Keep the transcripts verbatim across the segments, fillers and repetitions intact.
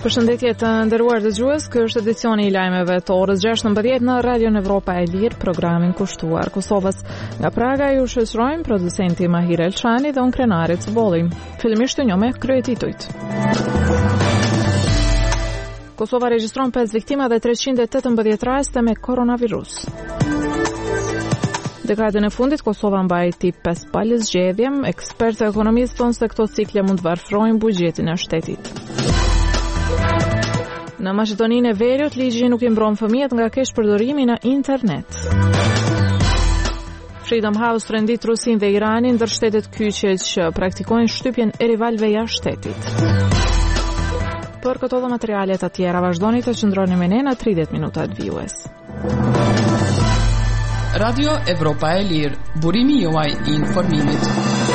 Përshëndetje të nderuar dëgjues, ky është edicioni i lajmeve të orës gjashtëmbëdhjetë në Radion Evropa e Lirë, programin kushtuar Kosovës. Nga Praga ju shoqërojmë producenti Mahir Elçani dhe unë Krenari Cbolli. Fillimisht të njohë kryetitujt. Kosova regjistron pesë viktima dhe treqind e tetëmbëdhjetë raste me koronavirus. Dekadën e fundit Kosova mbajti pesë palë zgjedhje, ekspertë ekonomistë thonë se këto cikle mund të varfrojnë buxhetin e shtetit. Në Maqedoninë e Veriut, ligji nuk i mbron fëmijët nga keqpërdorimi në internet. Freedom House rendit Rusinë dhe Iranin ndër shtetet kyçe që praktikojnë shtypjen e rivalëve jashtë shtetit. Për këto dhe materialet të tjera vazhdoni të qëndroni me ne në tridhjetë minuta të vijues. Radio Evropa e Lirë, burimi juaj i informimit.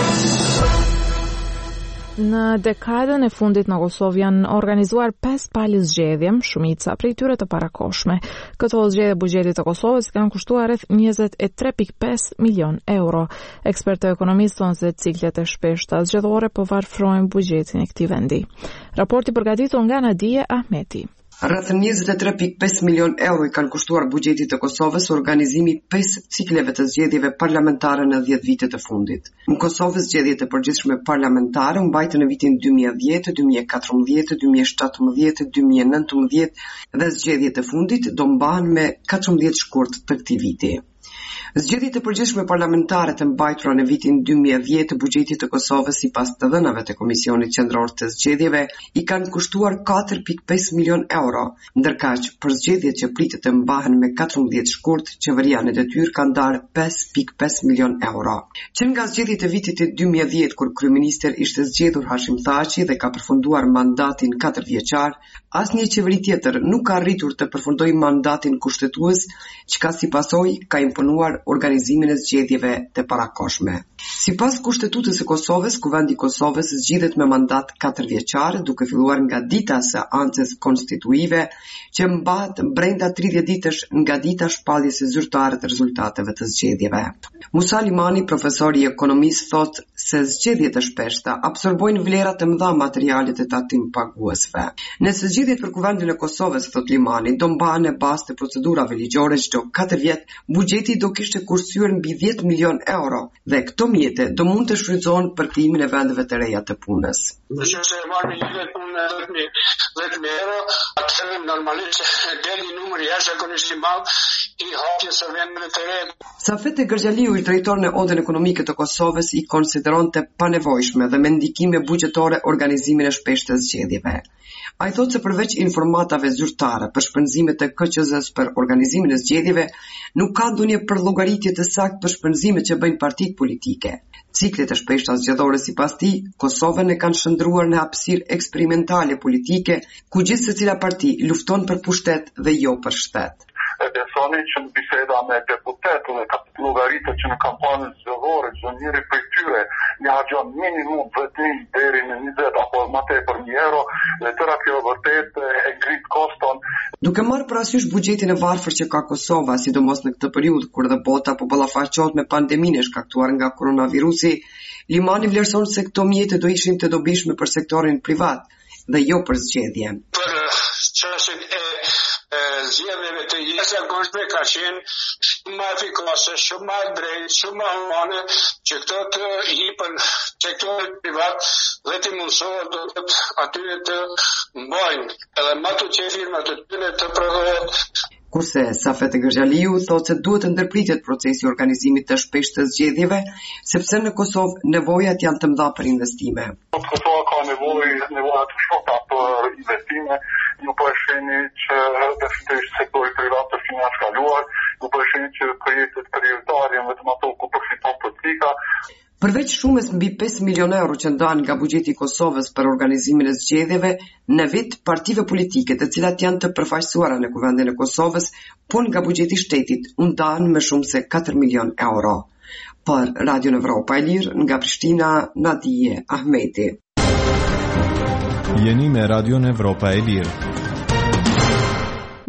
Në dekadën e fundit në Kosovë janë organizuar pesë palë zgjedhje, shumica prej tyre të parakoshme. Këto zgjedhje buxhetit të Kosovës kanë kushtuar rreth njëzet e tre pikë pesë milion euro. Ekspertë ekonomistë thonë se ciklet e shpeshta zgjedhore po varfrojnë buxhetin e këtij vendi. Raporti përgatitur nga Nadia Ahmeti. Rreth njëzet e tre pikë pesë milion euro i kanë kushtuar buxhetit të Kosovës organizimi pesë cikleve të zgjedhjeve parlamentare në dhjetë vite të fundit. Në Kosovë zgjedhjet e përgjithshme parlamentare u mbajtën në vitin dy mijë e dhjetë, dy mijë e katërmbëdhjetë, dy mijë e shtatëmbëdhjetë, dy mijë e nëntëmbëdhjetë dhe zgjedhjet e fundit do mbahen me katërmbëdhjetë shkurt të këtij viti. Zgjedhjet e përgjithshme parlamentare të mbajtura në vitin dy mijë e dhjetë, buxhetit të Kosovës sipas të dhënave të Komisionit Qendror të Zgjedhjeve i kanë kushtuar katër pikë pesë milion euro, ndërkaq për zgjedhjet që pritet të mbahen me katërmbëdhjetë shkurt, qeveria në detyrë ka ndarë pesë pikë pesë milion euro. Që nga zgjedhjet e vitit dy mijë e dhjetë, kur kryeministër ishte zgjedhur Hashim Thaçi dhe ka përfunduar mandatin katër vjeçar, asnjë qeveri tjetër nuk ka arritur të përfundojë mandatin kushtetues, çka si pasojë ka imponuar organizimin e zgjedhjeve të parakoshme. Sipas Kushtetutës së Kosovës, Kuvendi i Kosovës zgjidhet me mandat katër vjeçar, duke filluar nga dita së ancës konstituive, që mbahet brenda tridhjetë ditësh nga dita shpalljes së zyrtare të rezultateve të zgjedhjeve. Musa Limani, profesor i ekonomisë, thotë se zgjedhjet e shpeshta absorbojnë vlera të mëdha materiale të tatim paguesve. Nëse zgjedhjet për Kuvendin e Kosovës, thotë Limani, do mbahen në bazë të procedurave ligjore çdo katër vjet, buxheti do kishte kursyer mbi dhjetë milion euro dhe këto mjete do mund të shfrytëzohen për krijimin e vendeve të reja të punës. Nëse e marrë një vetë punë dhjetë mijë euro, atëherë normalisht deli numri jashtëzakonisht i madh i hapjes së vendeve të reja. Safet Gërgjaliu, i drejtor në Odën Ekonomike të Kosovës, i konsideronte panevojshme dhe me ndikime buxhetore organizimin e shpeshtë të zgjedhjeve. Ai thotë se përveç informatave zyrtare për shpenzimet të K Q Z-s për organizimin e zgjedhjeve, nuk ka ndonjë përllogaritje të saktë për shpenzimet që bëjnë partitë politike. Ciklet e shpeshta zgjedhore sipas tij, Kosovën e kanë shndruar në hapësirë eksperimentale politike, ku gjithë secila parti lufton për pushtet dhe jo për shtet. E besoni që në biseda me deputetë dhe llogaritë që në kampanën zgjedhore çdo njëri prej tyre një harxhon minimum vetëm deri në njëzet apo më tepër një euro, dhe tëra kjo vërtet e ngrit koston. Duke marrë parasysh buxhetin e varfër që ka Kosova, sidomos në këtë periudhë kur dhe bota po ballafaqohet me pandeminë e shkaktuar nga koronavirusi, Limani vlerëson se këto mjete do ishin të dobishme për sektorin privat dhe jo për zgjedhje. Për çështjen e zgjedhjeve të jashtëzakonshme ka qenë shumë më efikase, shumë më drejtë, shumë më humane, që këto të hipën sektorit privat dhe të mundësohet do të atyre të mbajnë edhe më të që firmat të tyre të prodhohet. Kurse Safet Gërgjaliu thotë se duhet të ndërpritet procesi i organizimit të shpeshtë të zgjedhjeve, sepse në Kosovë nevojat janë të mëdha për investime. Kosova ka nevojë nevoja të shota për investime, ju po e shihni që definitivisht sektori privat është një shkaluar, ju po e shihni që projektet prioritare vetëm ato ku përfiton politika. Përveç shumës mbi pesë milion euro që ndahen nga buxheti i Kosovës për organizimin e zgjedhjeve, në vit partive politike të cilat janë të përfaqësuara në Kuvendin e Kosovës, por nga buxheti i shtetit u ndahen më shumë se katër milion euro. Për Radio Evropa e Lirë, nga Prishtina, Nadia Ahmeti. Jeni me Radio Evropa e Lirë.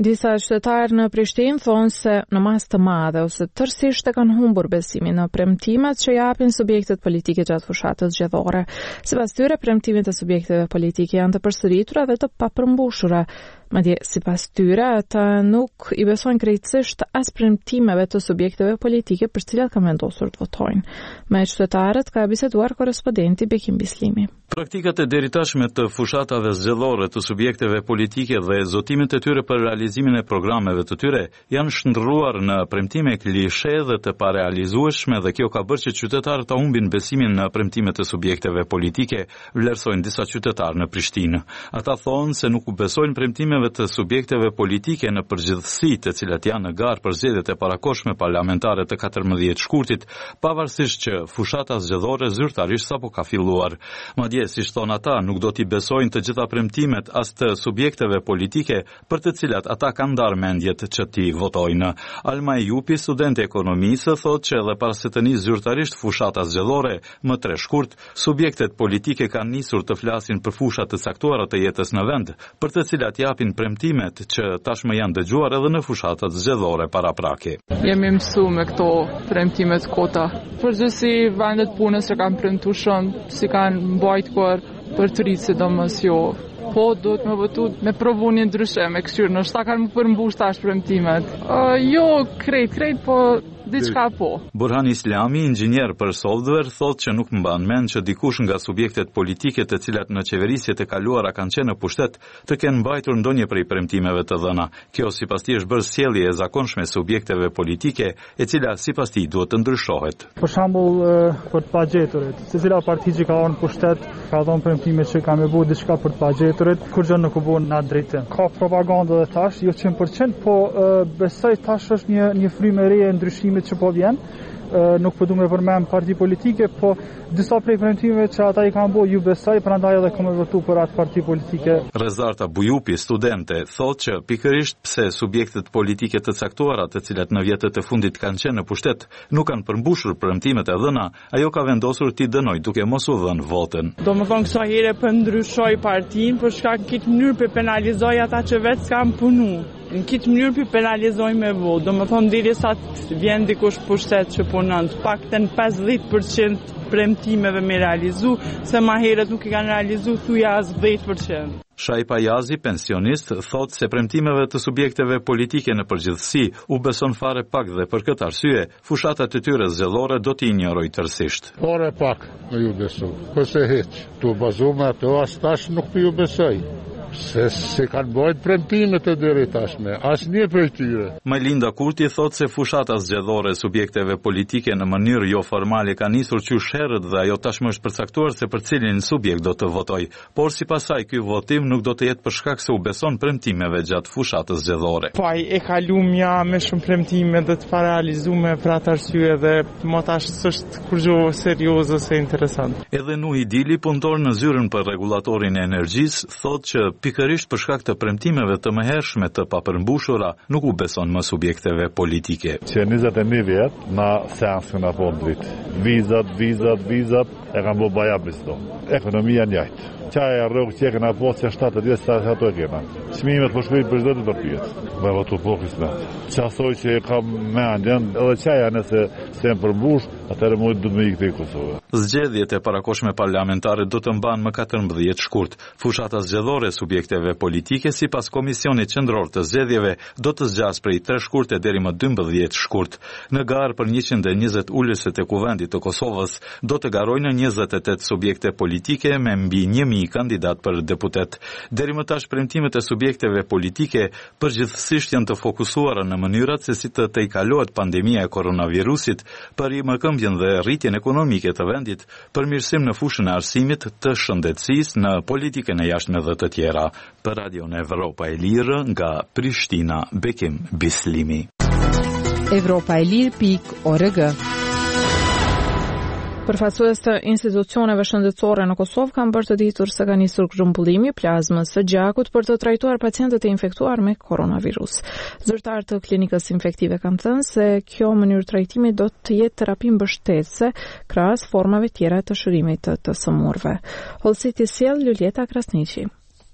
Disa qytetarë në Prishtinë thonë se në mas të madhe ose tërësisht e kanë humbur besimin në premtimet që japin subjektet politike gjatë fushatës zgjedhore. Sipas tyre, premtimet e subjekteve politike janë të përsëritura dhe të papërmbushura. Madje sipas tyre, ata nuk i besojnë krejtësisht as premtimeve të subjekteve politike për cilat kanë vendosur të votojnë. Me qytetarët ka biseduar korrespondenti Bekim Bislimi. Praktikat e deritashme të fushatave zgjedhore të subjekteve politike dhe zotimet e tyre për realizimin e programeve të tyre janë shndërruar në premtime klishe dhe të parealizueshme dhe kjo ka bërë që qytetarët ta humbin besimin në premtimet e subjekteve politike, vlerësojnë disa qytetarë në Prishtinë. Ata thonë se nuk u besojnë premtimeve të subjekteve politike në përgjithësi, të cilat janë në garë për zgjedhjet e parakoshme parlamentare të katërmbëdhjetë shkurtit, pavarësisht që fushata zgjedhore zyrtarisht sapo ka filluar. Madje si thon ata, nuk do t'i besojnë të gjitha premtimet as të subjekteve politike për të cilat ata kanë ndarë mendjet që t'i votojnë. Alma Jupi, studente ekonomisë, thotë që edhe pas se të nisë zyrtarisht fushata zgjedhore më tre shkurt, subjektet politike kanë nisur të flasin për fushat të caktuara të jetës në vend, për të cilat japin premtimet që tashmë janë dëgjuar edhe në fushatat zgjedhore paraprake. Jemi mësu me këto premtimet kota. Përgjithësi vendet punës që kanë premtuar shumë, si kanë mbajt kur për të rritë sidomos jo. Po, do të më votu me provu një ndryshe, me këshyrë, në shta kanë më përmbush tash premtimet. Uh, jo, krejt, krejt, po diçka po. Burhan Islami, inxhinier për software, thotë që nuk mban mend që dikush nga subjektet politike të cilat në qeverisjet e kaluara kanë qenë në pushtet të kenë mbajtur ndonjë prej premtimeve të dhëna. Kjo sipas tij është bërë sjellje e zakonshme subjekteve politike, e cila sipas tij duhet të ndryshohet. Për shembull, për të pagjeturit, secila parti që ka qenë në pushtet ka dhënë premtime që ka më bëu diçka për të pagjeturit, kur gjë nuk u bën në atë drejtim. Ka propagandë dhe tash, jo cent për cent, po besoj tash është një një frymë e re e ndryshimit që po vjen, nuk po du me përmend parti politike, po disa prej premtimeve që ata i kanë bërë ju besoj, prandaj edhe kam votuar për atë parti politike. Rezarta Bujupi, studente, thotë që pikërisht pse subjektet politike të caktuara, të cilat në vjetët e fundit kanë qenë në pushtet, nuk kanë përmbushur premtimet e dhëna, ajo ka vendosur t'i dënoj duke mos u dhënë votën. Domethënë kësaj here po ndryshoj partinë për shkak këtë mënyrë për penalizoj ata që vetë s'kan punu. Në këtë mënyrë për penalizoj me votë, do më thonë diri sa të vjen dikush pushtet që punon, pak të në pesëdhjetë përqind premtimeve me realizu, se ma herët nuk i kanë realizu thuja as dhjetë përqind. Shaj Pajazi, pensionist, thotë se premtimeve të subjekteve politike në përgjithësi u beson fare pak dhe për këtë arsye, fushatat e tyre zgjedhore do t'i injoroj tërësisht. Fare pak me ju besu, këse heq, tu bazu me ato as tash nuk për ju besoj. Se se kanë bojt premtimet e deri tashme, as një prej tyre. Majlinda Kurti thotë se fushata zgjedhore subjekteve politike në mënyrë jo formale ka nisur qysh herët dhe ajo tashmë është përcaktuar se për cilin subjekt do të votoj, por sipas saj ky votim nuk do të jetë për shkak se u beson premtimeve gjatë fushatës zgjedhore. Po ai e kalumja me shumë premtime dhe të parealizuar për atë arsye dhe më tash s'është kurrë serioze ose interesante. Edhe Nuhi Dili, punëtor në zyrën për rregullatorin e energjisë, thotë që pikërisht për shkak të premtimeve të mëhershme të papërmbushura, nuk u beson më subjekteve politike. Që njëzet e një vjet, na seansën apo dritë. Vizat, vizat, vizat, e kanë bërë baja bisto. Ekonomia njajtë. Qaja rrugë që e këna po që shtatë dhjetë sa ato e kena. Çmimet po shkojnë për çdo të përpjet. Me votu po kismet. Çasoj që e kam mendjen, edhe qaja nëse se më përmbush, atëherë mund të më ikte i Kosovë. Zgjedhjet e parakoshme parlamentare do të mbahen më katërmbëdhjetë shkurt. Fushata zgjedhore subjekteve politike sipas Komisionit Qendror të Zgjedhjeve do të zgjas prej tre shkurte deri më dymbëdhjetë shkurt. Në garë për njëqind e njëzet ulëse të Kuvendit të Kosovës do të garojnë njëzet e tetë subjekte politike me mbi një mijë kandidat për deputet. Deri më tash premtimet e subjekteve politike përgjithsisht janë të fokusuara në mënyrat se si të tejkalohet pandemia e koronavirusit, për i mëkëmbjen dhe rritjen ekonomike të vendit, përmirësim në fushën e arsimit, të shëndetësisë, në politikën e jashtme dhe të tjera. Për Radion Evropa e Lirë nga Prishtina, Bekim Bislimi. Evropa e Lirë pikë org. Përfaqësues të institucioneve shëndetësore në Kosovë kanë bërë të ditur se ka nisur grumbullimi i plazmës së gjakut për të trajtuar pacientët e infektuar me koronavirus. Zyrtarët të klinikës infektive kanë thënë se kjo mënyrë trajtimi do të jetë terapi mbështetëse krahas formave tjera të shërimit të të sëmurëve. Hollësiti sjell Lulieta Krasniqi.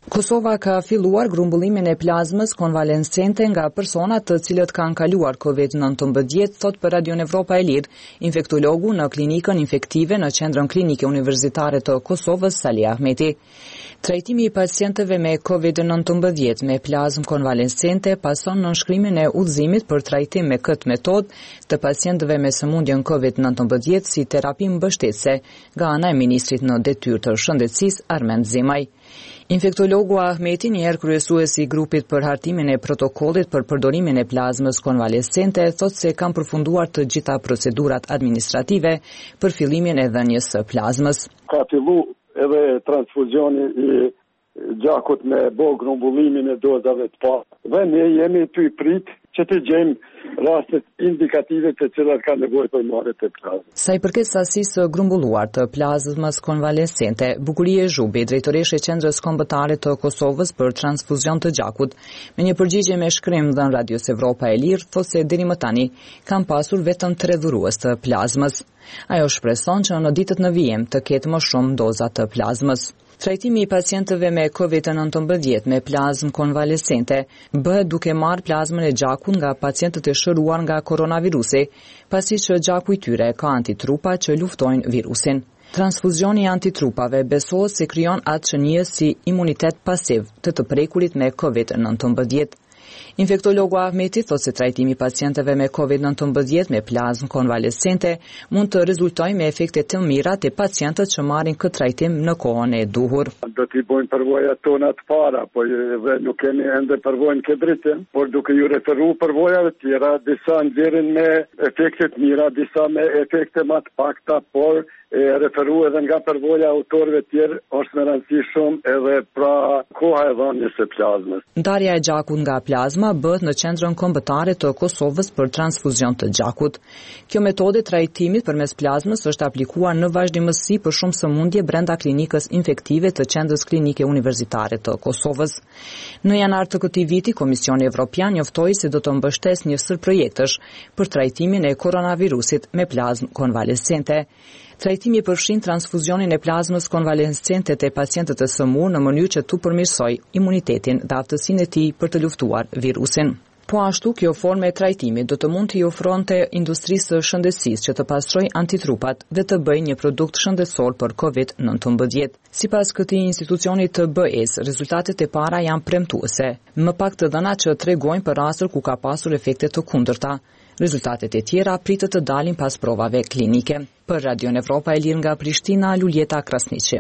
Kosova ka filluar grumbullimin e plazmës konvalescente nga persona të cilët kanë kaluar kovid nëntëmbëdhjetë, thot për Radio Evropa e Lirë, infektologu në klinikën infektive në Qendrën Klinike Universitare të Kosovës, Sali Ahmeti. Trajtimi i pacientëve me kovid nëntëmbëdhjetë me plazmë konvalescente pason në nënshkrimin e udhëzimit për trajtim me këtë metodë të pacientëve me sëmundjen kovid nëntëmbëdhjetë si terapi mbështetëse nga ana e ministrit në detyrë të shëndetësisë Armend Zemaj. Infektologu Ahmeti, njëherë kryesuesi i grupit për hartimin e protokollit për përdorimin e plazmës konvalescente, thot se kanë përfunduar të gjitha procedurat administrative për fillimin e dhënies së plazmës. Ka fillu edhe transfuzioni i gjakut me bo grumbullimin e dozave të parë. Dhe ne jemi të prit që të gjejmë rastet indikative të cilat ka nevojë për marrje të plazmës. Sa i përket sasisë së grumbulluar të plazmës konvalescente, Bukurie Zhubi, drejtoreshe e Qendrës Kombëtare të Kosovës për transfuzion të gjakut, me një përgjigje me shkrim dhënë Radios Evropa e Lirë, thotë se deri më tani kanë pasur vetëm tre dhurues të plazmës. Ajo shpreson që në ditët në vijim të ketë më shumë doza të plazmës. Trajtimi i pacientëve me kovid nëntëmbëdhjetë me plazmë konvalescente bëhet duke marrë plazmën e gjakut nga pacientët e shëruar nga koronavirusi, pasi që gjaku i tyre ka antitrupa që luftojnë virusin. Transfuzioni i antitrupave besohet se krijon atë që njihet si imunitet pasiv të të prekurit me kovid nëntëmbëdhjetë. Infektologu Ahmeti thot se trajtimi i pacientëve me kovid nëntëmbëdhjetë me plazmë konvalescente mund të rezultojë me efekte të mira te pacientët që marrin këtë trajtim në kohën e duhur. Do t'i bojnë përvojat tona të para, po edhe nuk kemi ende përvojën këtë dritim, por duke ju referu përvojave tjera, disa nxjerrin me efekte të mira, disa me efekte më të pakta, por e referu edhe nga përvoja autorëve tjerë është me rëndësi shumë edhe pra koha e dhënies së plazmës. Ndarja e gjakut nga plazma bëhet në Qendrën Kombëtare të Kosovës për transfuzion të gjakut. Kjo metodë e trajtimit përmes plazmës është aplikuar në vazhdimësi për shumë sëmundje brenda klinikës infektive të Qendrës Klinike Universitare të Kosovës. Në janar të këtij viti, Komisioni Evropian njoftoi se do të mbështesë një sër projektesh për trajtimin e koronavirusit me plazmë konvalescente. Trajtimi përfshin transfuzionin e plazmës konvalescente te pacientët e sëmurë në mënyrë që tu përmirësoj imunitetin dhe aftësinë e tij për të luftuar virusin. Po ashtu, kjo formë e trajtimit do të mund t'i ofronte industrisë së shëndetësisë që të pastrojë antitrupat dhe të bëjë një produkt shëndetësor për kovid nëntëmbëdhjetë. Sipas këtij institucioni të B E-s, rezultatet e para janë premtuese, më pak të dhëna që tregojnë për raste ku ka pasur efekte të kundërta. Rezultatet e tjera pritet të dalin pas provave klinike. Për Radio Evropa e Lirë nga Prishtina, Luljeta Krasniqi.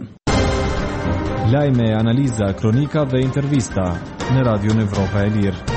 Lajme, analiza, kronika dhe intervista në Radio Evropa e Lirë.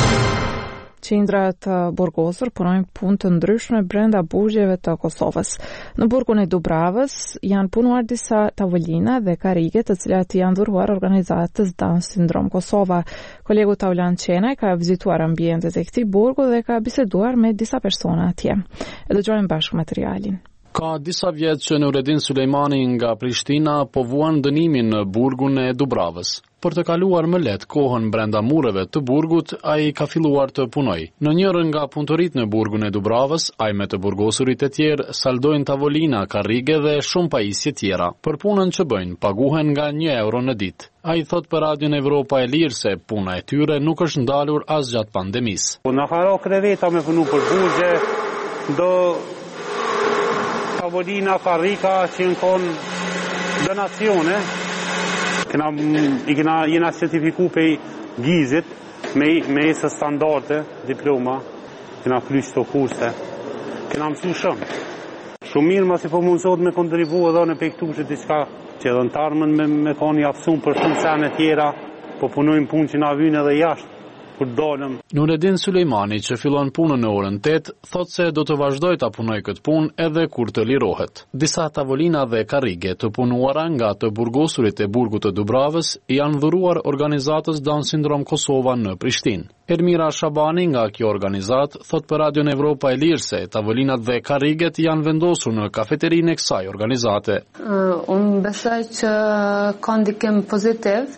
Qendra të burgosur punojnë punë të ndryshme brenda burgjeve të Kosovës. Në burgun e Dubravës janë punuar disa tavolina dhe karrige të cilat janë dhuruar organizatës Down Syndrome Kosova. Kolegu Taulan Qenaj ka vizituar ambientet e këtij burgu dhe ka biseduar me disa persona atje. E dëgjojmë bashkë materialin. Ka disa vjet që Nureddin Sulejmani nga Prishtina po vuan dënimin në burgun e Dubravës. Për të kaluar më lehtë kohën brenda mureve të burgut, ai ka filluar të punojë. Në njërin nga punëtorit në burgun e Dubravës, ai me të burgosurit e tjerë saldojnë tavolina, karrige dhe shumë pajisje tjera. Për punën që bëjnë, paguhen nga një euro në ditë. Ai thot për Radion Evropa e Lirë se puna e tyre nuk është ndalur as gjatë pandemisë. Në haro kreveta me punu për burgje, do tavolina, karrika që në konë donacione. Kena, i kena jena certifiku për gjizit me, me esë standarte, diploma, kena flysh të kurse, kena mësu shumë. Shumë mirë ma si po mundësot me kontribu edhe në pektu që diçka që edhe në tarmën me, me koni afsun për shumë sene tjera, po punojmë punë që na vynë edhe jashtë. Nureddin Sulejmani, që fillon punën në orën tetë, thot se do të vazhdoj të punoj këtë punë edhe kur të lirohet. Disa tavolina dhe karrige të punuara nga të burgosurit e burgut të Dubravës janë dhuruar organizatës Down Syndrome Kosova në Prishtinë. Ermira Shabani nga kjo organizat thot për Radion Evropa e Lirë se tavolinat dhe karriget janë vendosur në kafeterinë e kësaj organizate. Uh, unë besoj që ka ndikim pozitiv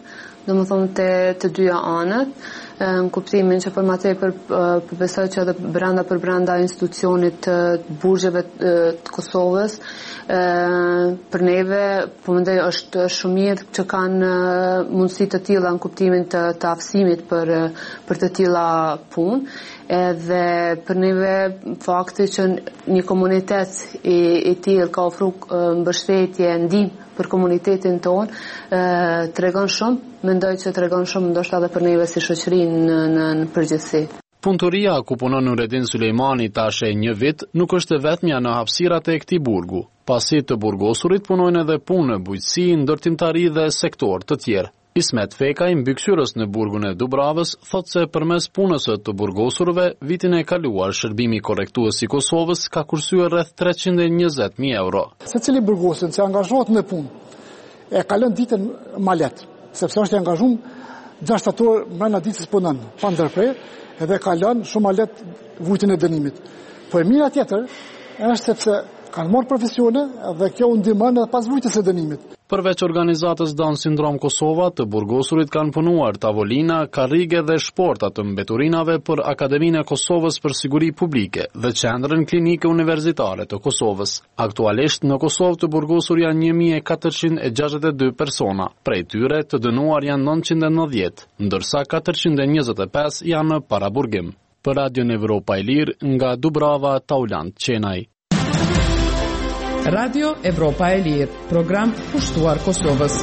domethënë të të dyja anët, në kuptimin që për më tepër besoj që edhe brenda për brenda institucionit të burgjeve të Kosovës, për neve po mendoj është shumë mirë që kanë mundësi të tilla në kuptimin të, të aftësimit për për të tilla punë. Edhe për neve fakti që një komunitet i, i tillë ka ofru mbështetje, ndihmë për komunitetin tonë, tregon shumë, mendoj që tregon shumë ndoshta edhe për neve si shoqëri në, në, në përgjithësi. Punëtoria ku punon Nureddin Sulejmani tash e një vit nuk është vetmja në hapësirat e këtij burgu. Pasi të burgosurit punojnë edhe punë, bujqësi, ndërtimtari dhe sektor të tjerë. Ismet Fekaj, mbikëqyrës në burgun e Dubravës, thot se përmes punës të burgosurve, vitin e kaluar shërbimi korrektues i Kosovës ka kursyer rreth treqind e njëzet mijë euro. Secili burgosur që angazhohet në punë e kalon ditën më lehtë, sepse është i angazhuar gjashtë orë brenda ditës punon, pa ndërprerje, edhe kalon shumë më lehtë vujtin e dënimit. Po e mira tjetër është sepse kanë marrë profesione dhe kjo u ndihmon edhe pas vujtjes së dënimit. Përveç organizatës Down Syndrome Kosova, të burgosurit kanë punuar tavolina, karrige dhe shporta të mbeturinave për Akademinë e Kosovës për Siguri Publike dhe Qendrën Klinike Universitare të Kosovës. Aktualisht në Kosovë të burgosur janë një mijë e katërqind e gjashtëdhjetë e dy persona, prej tyre të dënuar janë nëntëqind e nëntëdhjetë, ndërsa katërqind e njëzet e pesë janë në paraburgim. Për Radion Evropa e Lirë, nga Dubrava, Taulant Qenaj. Radio Evropa e Lirë, program pushtuar Kosovës.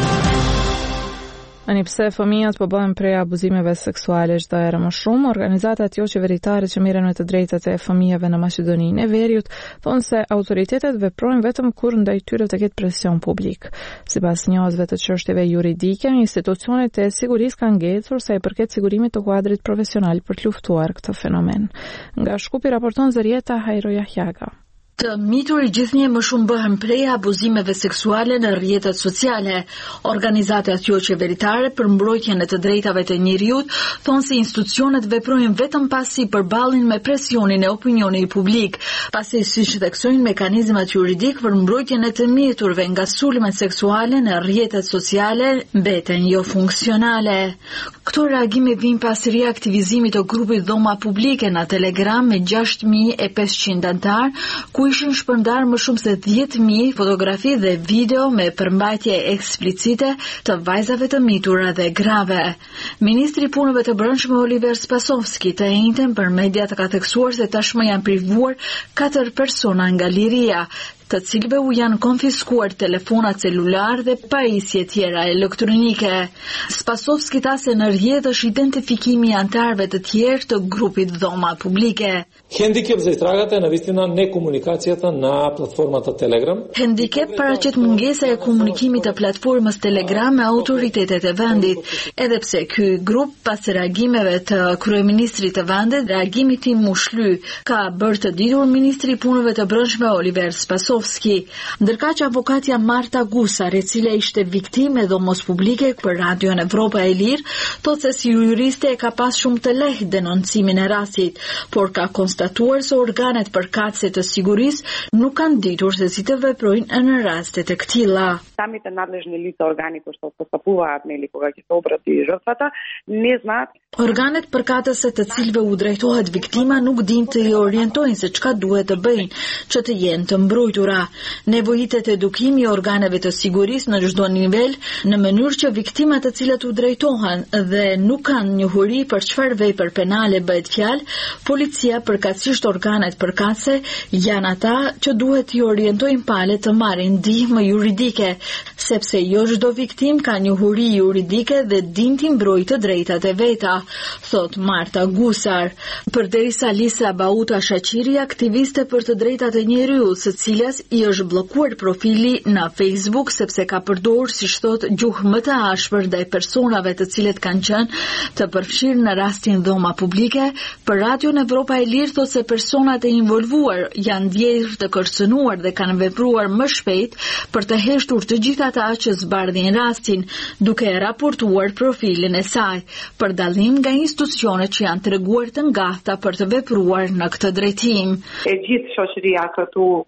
Ani pse fëmijët po bëhen prej abuzimeve seksuale çdo herë më shumë, organizatat jo qeveritare që merren me të drejtat e fëmijëve në Maqedoninë e Veriut thonë se autoritetet veprojnë vetëm kur ndaj tyre të ketë presion publik. Sipas njohësve të çështjeve juridike, institucionet e sigurisë kanë ngecur sa i përket sigurimit të kuadrit profesional për të luftuar këtë fenomen. Nga Shkupi raporton Zërieta Hajrojahjaga. Të mitur i gjithnjë më shumë bëhen prej abuzimeve seksuale në rrjetet sociale. Organizatat jo qeveritare për mbrojtjen e të drejtave të njerëzit thonë se institucionet veprojnë vetëm pasi përballen me presionin e opinionit publik, pasi siç theksojnë mekanizmat juridik për mbrojtjen e të miturve nga sulmet seksuale në rrjetet sociale mbeten jo funksionale. Këto reagime vijnë pas riaktivizimit të grupit Dhoma Publike në Telegram me gjashtë mijë e pesëqind anëtar, ku ishin shpërndar më shumë se dhjetë mijë fotografi dhe video me përmbajtje eksplicite të vajzave të mitura dhe grave. Ministri i Punëve të Brendshme Oliver Spasovski të njëjtën për mediat ka theksuar se tashmë janë privuar katër persona nga liria, të cilëve u janë konfiskuar telefona celular dhe pajisje tjera elektronike. Spasovski tha se në rrjet është identifikimi i anëtarëve të tjerë të grupit Dhoma Publike. Handicap za istragata je navistina nekomunikacijata na platformata Telegram. Handicap paraqet mungesa e komunikimit të platformës Telegram me autoritetet e vendit, edhe pse ky grup pas reagimeve të kryeministrit të vendit, reagimi i tij u shly, ka bërë të ditur ministri i Punëve të Brendshme Oliver Spasovski. Ndërkaq avokatja Marta Gusar, e cila ishte viktimë e dhomos publike për Radion Evropa e Lirë, thotë se si juriste e ka pas shumë të lehtë denoncimin e rastit, por ka konstatuar se organet përkatëse të sigurisë nuk kanë ditur se si të veprojnë në raste të këtilla. Самите надлежни лица, органи кои што постапуваат нели кога ќе се обрати жртвата, не знаат. Organet përkatëse të cilëve u drejtohet viktima nuk dinë të i orientojnë se çka duhet të bëjnë që të jenë të mbrojtura. Nevojitet edukimi i organeve të sigurisë në çdo nivel në mënyrë që viktimat të cilat u drejtohen dhe nuk kanë njohuri për çfarë vepër penale bëhet fjalë, policia përkatësisht organet përkatëse janë ata që duhet i orientojnë palët të marrin ndihmë juridike, sepse jo çdo viktim ka njohuri juridike dhe din të mbrojë të drejtat e veta, thot Marta Gusar. Përderisa Lisa Bauta Shaqiri, aktiviste për të drejtat e njeriut, së cilës i është bllokuar profili në Facebook sepse ka përdorur, siç thot, gjuhë më të ashpër ndaj personave të cilët kanë qenë të përfshirë në rastin Dhoma Publike, për Radion Evropa e Lirë thot se personat e involvuar janë ndjerë të kërcënuar dhe kanë vepruar më shpejt për të heshtur të gjithë ata që zbardhin rastin, duke raportuar profilin e saj, për dallim nga institucionet që janë treguar të ngatëta për të vepruar në këtë drejtim. E gjithë shoqëria këtu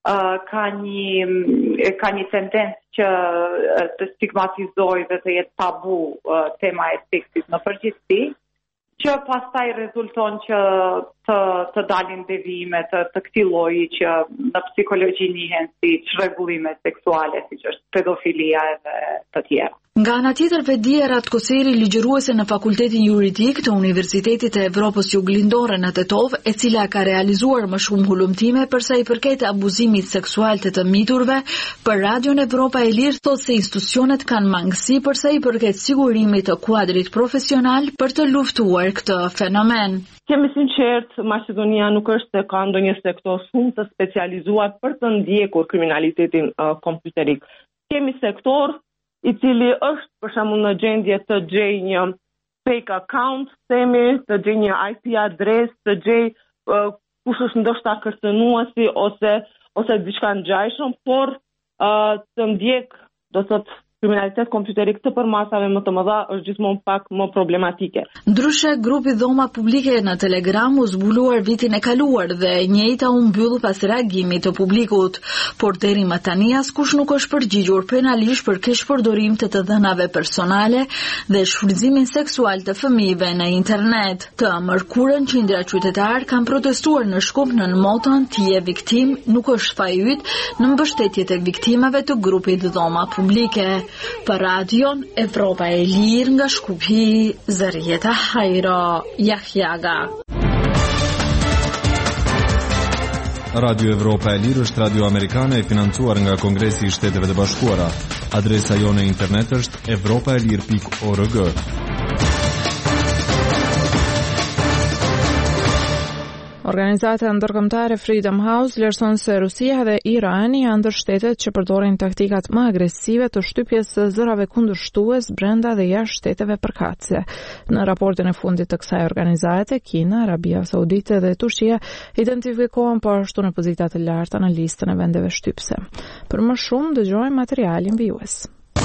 ka një ka një tendencë që të stigmatizojë dhe të jetë tabu tema e seksit në përgjithësi, që pastaj rezulton që të, të dalin devijime të, të këtij lloji që në psikologji njihen si çrregullime seksuale, siç është pedofilia edhe të tjera. Nga ana tjetër, Vedia Ratkoseri, ligjëruese në Fakultetin Juridik të Universitetit të Evropës Juglindore në Tetov, e cila ka realizuar më shumë hulumtime përsa i përket abuzimit seksual të të miturve, për Radion Evropa e Lirë thotë se institucionet kanë mangësi përsa i përket sigurimit të kuadrit profesional për të luftuar këtë fenomen. Kemi sinqert, Maqedonia nuk është se ka ndonjë sektor shumë të specializuar për të ndjekur kriminalitetin uh, kompjuterik. Kemi sektor i cili është për shembull në gjendje të gjej një fake account, themi, të gjej një I P adres, të gjej uh, kush është ndoshta kërcënuesi ose ose diçka ngjashme, por uh, të ndjek, do të thotë, kriminalitet kompjuterik të përmasave më të mëdha është gjithmonë pak më problematike. Ndryshe, grupi Dhoma Publike në Telegram u zbuluar vitin e kaluar dhe e njëjta u mbyll pas reagimit të publikut, por deri më tani askush nuk është përgjigjur penalisht për keqpërdorim të të dhënave personale dhe shfrytëzimin seksual të fëmijëve në internet. Të mërkurën qindra qytetar kanë protestuar në Shkup në motën "Ti je viktim, nuk është faji yt" në mbështetje tek viktimave të grupit Dhoma Publike. Për Radion Evropa e Lirë nga Shkupi, Zarieta Hajro Jahjaga. Radio Evropa e Lirë është radio amerikane e financuar nga Kongresi i Shteteve të Bashkuara. Adresa jone internet është evropaelir pikë org. Organizata ndërkombëtare Freedom House vlerëson se Rusia dhe Irani janë ndër shtetet që përdorin taktikat më agresive të shtypjes së zërave kundërshtues brenda dhe jashtë shteteve përkatëse. Në raportin e fundit të kësaj organizate, Kina, Arabia Saudite dhe Turqia identifikohen po ashtu në pozita të larta në listën e vendeve shtypse. Për më shumë dëgjojmë materialin vijues.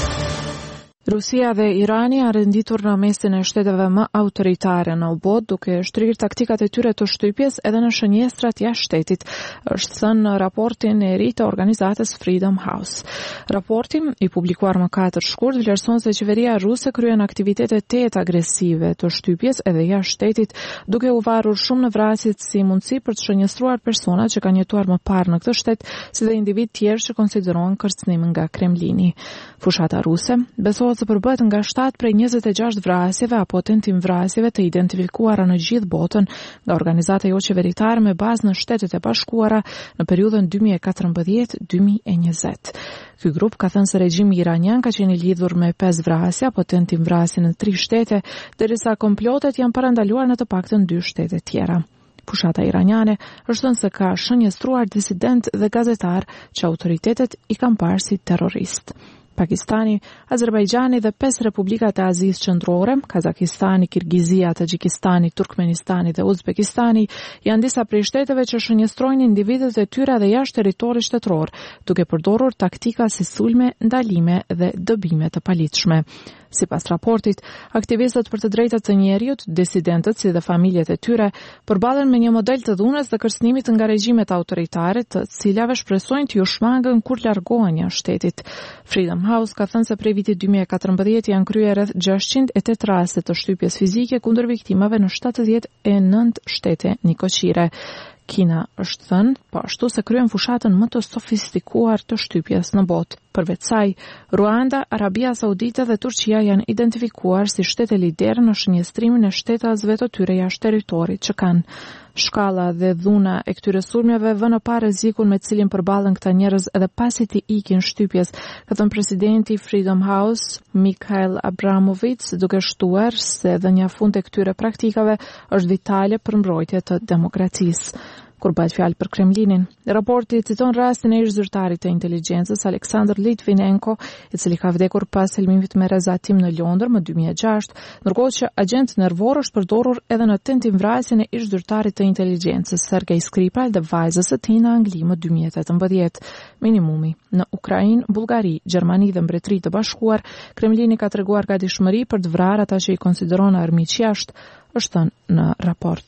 Rusia dhe Irani janë renditur në mesin e shteteve më autoritare në botë duke shtrirë taktikat e tyre të shtypjes edhe në shënjestrat jashtë shtetit, është thënë në raportin e ri të organizatës Freedom House. Raporti, i publikuar më katër shkurt, vlerëson se qeveria ruse kryen aktivitete tetë agresive të shtypjes edhe jashtë shtetit, duke u varur shumë në vrasjet si mundësi për të shënjestruar persona që kanë jetuar më parë në këtë shtet, si dhe individ tjerë që konsiderohen kërcënim nga Kremlini. Fushata ruse besohet se përbëhet nga shtatë prej njëzet e gjashtë vrasjeve apo tentim vrasjeve të identifikuara në gjithë botën nga organizata jo qeveritare me bazë në Shtetet e Bashkuara në periudhën dy mijë e katërmbëdhjetë dy mijë e njëzet. Ky grup ka thënë se regjimi iranian ka qenë i lidhur me pesë vrasje apo tentim vrasje në tri shtete, derisa komplotet janë parandaluar në të paktën dy shtete tjera. Fushata iraniane është thënë se ka shënjestruar disident dhe gazetar që autoritetet i kanë parë si terrorist. Pakistani, Azerbajgjani dhe pesë republikat e Azisë Qendrore, Kazakistani, Kirgizia, Tagjikistani, Turkmenistani dhe Uzbekistani, janë disa prej shteteve që shënjestrojnë individët e tyre dhe jashtë territorit shtetror, duke përdorur taktika si sulme, ndalime dhe dëbime të palitshme. Sipas raportit, aktivistët për të drejtat të njerëzit, disidentët si dhe familjet e tyre, përballen me një model të dhunës dhe kërcënimit nga regjimet autoritare, të cilave shpresojnë të ju shmangën kur largohen jashtë shtetit. Freedom House ka thënë se prej vitit dy mijë e katërmbëdhjetë janë kryer rreth gjashtëqind e tetë raste të shtypjes fizike kundër viktimave në shtatëdhjetë e nëntë shtete njëkohësore. Kina është thënë, po ashtu se kryen fushatën më të sofistikuar të shtypjes në botë. Përveç saj, Ruanda, Arabia Saudite dhe Turqia janë identifikuar si shtete lidere në shënjestrimin e shtetësve të tyre jashtë territorit që kanë. Shkalla dhe dhuna e këtyre sulmeve vën në parë rrezikun me cilin përballen këta njerëz edhe pasi të ikin shtypjes, ka thënë presidenti Freedom House, Mikhail Abramovich, duke shtuar se dhënia fund e këtyre praktikave është vitale për mbrojtje të demokracisë. Kur bëhet fjalë për Kremlinin, raporti citon rastin e ish zyrtarit të inteligjencës Aleksandr Litvinenko, i cili ka vdekur pas helmimit me rrezatim në Londër më dy mijë e gjashtë, ndërkohë që agent nervor është përdorur edhe në tentim vrasjen e ish zyrtarit të inteligjencës Sergej Skripal dhe vajzës së tij në Angli më dy mijë e tetëmbëdhjetë. Minimumi në Ukrainë, Bullgari, Gjermani dhe Mbretëri të Bashkuar, Kremlini ka treguar gatishmëri për të vrarë ata që i konsideron armiq jashtë, është thënë në raport.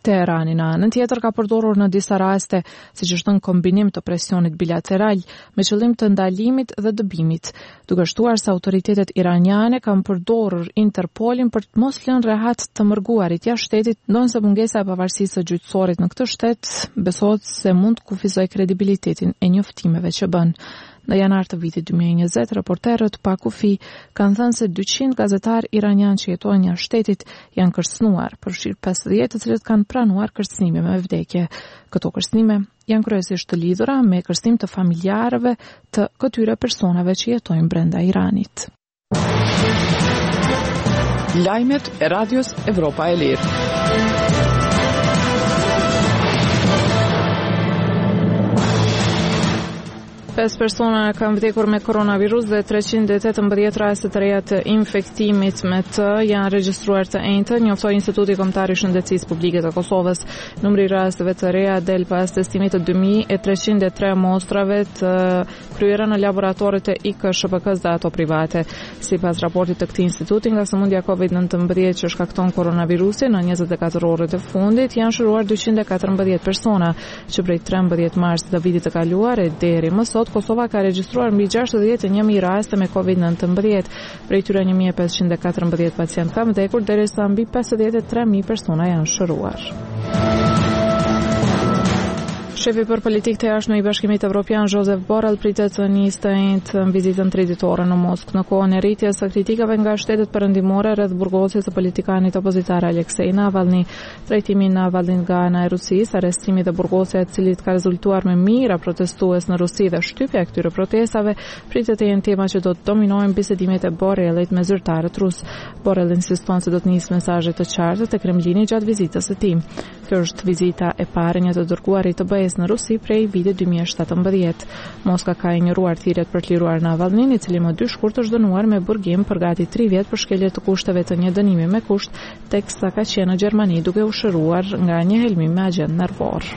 Teherani në anën tjetër ka përdorur në disa raste, siç është në kombinim të presionit bilateral me qëllim të ndalimit dhe dëbimit, duke shtuar se autoritetet iraniane kanë përdorur Interpolin për të mos lënë rehat të mërguarit jashtë shtetit, ndonse mungesa e pavarësisë së gjyqësorit në këtë shtet besohet se mund të kufizojë kredibilitetin e njoftimeve që bën. Në janar të vitit dy mijë e njëzet, reporterët pa kufi kanë thënë se dyqind gazetarë iranian që jetojnë jashtë shtetit janë kërcënuar, përfshirë pesëdhjetë të cilët kanë pranuar kërcënime me vdekje. Këto kërcënime janë kryesisht të lidhura me kërcënim të familjarëve të këtyre personave që jetojnë brenda Iranit. Lajmet e Radios Evropa e Lirë. pesë persona kanë vdekur me koronavirus dhe treqind e tetëmbëdhjetë raste të reja të infektimit me të janë regjistruar të njëjtën, njoftoi Instituti Kombëtar i Shëndetësisë Publike të Kosovës. Numri i rasteve të reja del pas testimit të dy mijë e treqind e tre mostrave të kryera në laboratoret e I K S H P K-s dhe ato private. Sipas raportit të këtij instituti, nga sëmundja kovid nëntëmbëdhjetë që shkakton koronavirusin në njëzet e katër orët e fundit janë shëruar dyqind e katërmbëdhjetë persona, që prej trembëdhjetë mars të vitit të kaluar e deri më sot Kosova ka regjistruar mbi gjashtëdhjetë e një mijë raste me kovid nëntëmbëdhjetë, prej tyre një mijë e pesëqind e katërmbëdhjetë pacientë kanë vdekur, derisa mbi pesëdhjetë e tre mijë persona janë shëruar. Shefi për politikë të jashtme i Bashkimit Evropian Josep Borrell pritet të nisë të njëjtë në vizitën triditore në Moskë në kohën e rritjes së kritikave nga shtetet perëndimore rreth burgosjes së politikanit opozitar Aleksej Navalny. Trajtimi i Navalny nga ana e Rusisë, arrestimi dhe burgosja e cilit ka rezultuar me mijëra protestues në Rusi dhe shtypja e këtyre protestave pritet të jenë tema që do të dominojnë bisedimet e Borrellit me zyrtarët rus. Borrell insiston se do të nisë mesazhe të qarta te Kremlini gjatë vizitës së tij. Kjo është vizita e parë një të dërguarit të B E S në Rusi prej vitit dy mijë e shtatëmbëdhjetë. Moska ka injoruar thirrjet për të liruar Navalnin, i cili më dy shkurt është dënuar me burgim për gati tri vjet për shkelje të kushteve të një dënimi me kusht, teksa ka qenë në Gjermani duke u shëruar nga një helmim me agent nervor.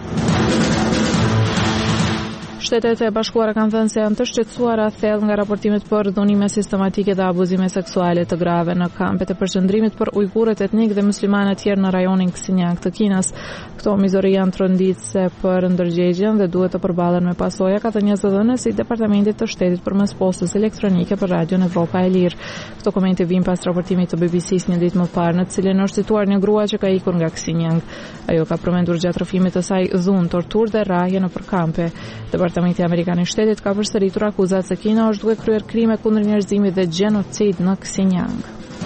Shtetet e Bashkuara kanë thënë se janë të shqetësuara thellë nga raportimet për dhunime sistematike dhe abuzime seksuale të grave në kampet e përqendrimit për ujgurët etnik dhe muslimanë të tjerë në rajonin Xinjiang të Kinës. Këto mizori janë tronditëse për ndërgjegjen dhe duhet të përballen me pasoja, ka thënë një zëdhënës i Departamentit të Shtetit përmes postës elektronike për Radion Evropa e Lirë. Këto komente vijnë pas raportimit të B B C-s një ditë më parë, në të cilin është situar një grua që ka ikur nga Xinjiang. Ajo ka përmendur gjatë rrëfimit të saj dhunë, torturë dhe rrahje nëpër kampe. Departamenti Amerikan i Shtetit ka përsëritur akuzat se Kina është duke kryer krime kundër njerëzimit dhe gjenocid në Xinjiang.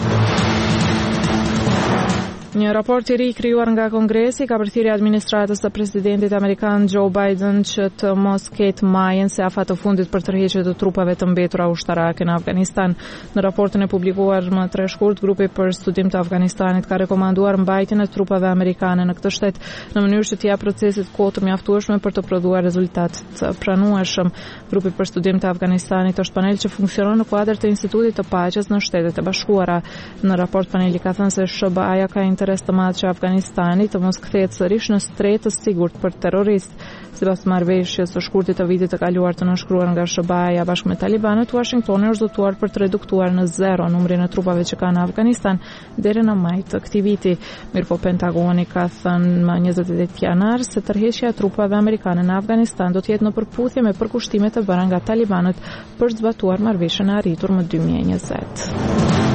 Një raport i ri krijuar nga Kongresi ka përthirrje administratës së presidentit amerikan Joe Biden që të mos ketë majën se afat të fundit për tërheqje të trupave të mbetura ushtarake në Afganistan. Në raportin e publikuar më tre shkurt, grupi për studim të Afganistanit ka rekomanduar mbajtjen e trupave amerikane në këtë shtet në mënyrë që të japë procesit kohë të mjaftueshme për të prodhuar rezultat të pranueshëm. Grupi për studim të Afganistanit është panel që funksionon në kuadër të Institutit të Paqes në Shtetet e Bashkuara. Në raport paneli ka thënë se S B A-ja ka interes të madh që Afganistani të mos kthehet sërish në stret të sigurt për terrorist. Sipas marrëveshjes së shkurtit të vitit të kaluar të nënshkruar nga S B A-ja bashkë me talibanët, Washingtoni është zotëtuar për të reduktuar në zero numrin e trupave që ka në Afganistan deri në maj të këtij viti. Mirëpo Pentagoni ka thënë më njëzet e tetë janar se tërheqja e trupave amerikane në Afganistan do të jetë në përputhje me përkushtimet e bëra nga talibanët për të zbatuar marrëveshjen e arritur më dy mijë e njëzet.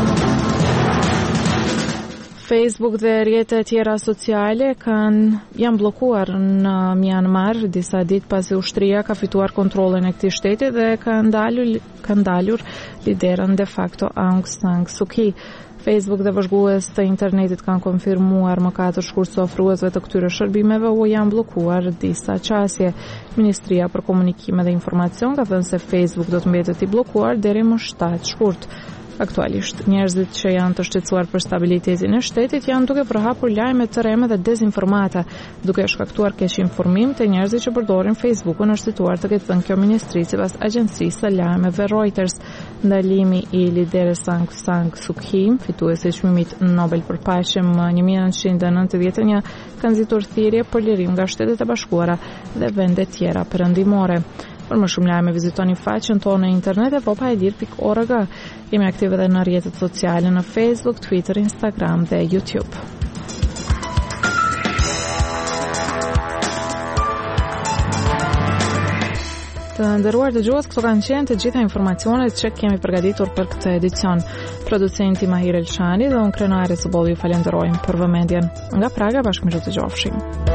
Facebook dhe rrjetet tjera sociale kanë janë bllokuar në Myanmar disa ditë pasi ushtria ka fituar kontrollin e këtij shteti dhe ka ndalur ka ndalur liderën de facto Aung San Suu Kyi. Facebook dhe vëzhgues të internetit kanë konfirmuar më katër shkurt se ofruesve të këtyre shërbimeve u janë bllokuar disa qasje. Ministria për Komunikime dhe Informacion ka thënë se Facebook do të mbetet i bllokuar deri më shtatë shkurt. Aktualisht, njerëzit që janë të shqetësuar për stabilitetin e shtetit janë duke përhapur lajme të rreme dhe dezinformata, duke shkaktuar keq informim te njerëzit që përdorin Facebook-un, është situar të ketë thënë kjo ministri sipas agjencisë së lajmeve Reuters. Ndalimi i liderës Aung San Suu Kyi, fituese e çmimit Nobel për paqe më një mijë e nëntëqind e nëntëdhjetë e një, ka nxitur thirrje për lirim nga Shtetet e Bashkuara dhe vende tjera perëndimore. Për më shumë lajme vizitoni faqen tonë në internet evropa e lir pikë org. Jemi aktive edhe në rrjetet sociale në Facebook, Twitter, Instagram dhe YouTube. Të nderuar dëgjues, këto kanë qenë të gjitha informacionet që kemi përgatitur për këtë edicion. Producenti Mahir Elshani dhe unë Krenare Zubolli ju falenderojmë për vëmendjen. Nga Praga, bashkëmirë të gjofshim.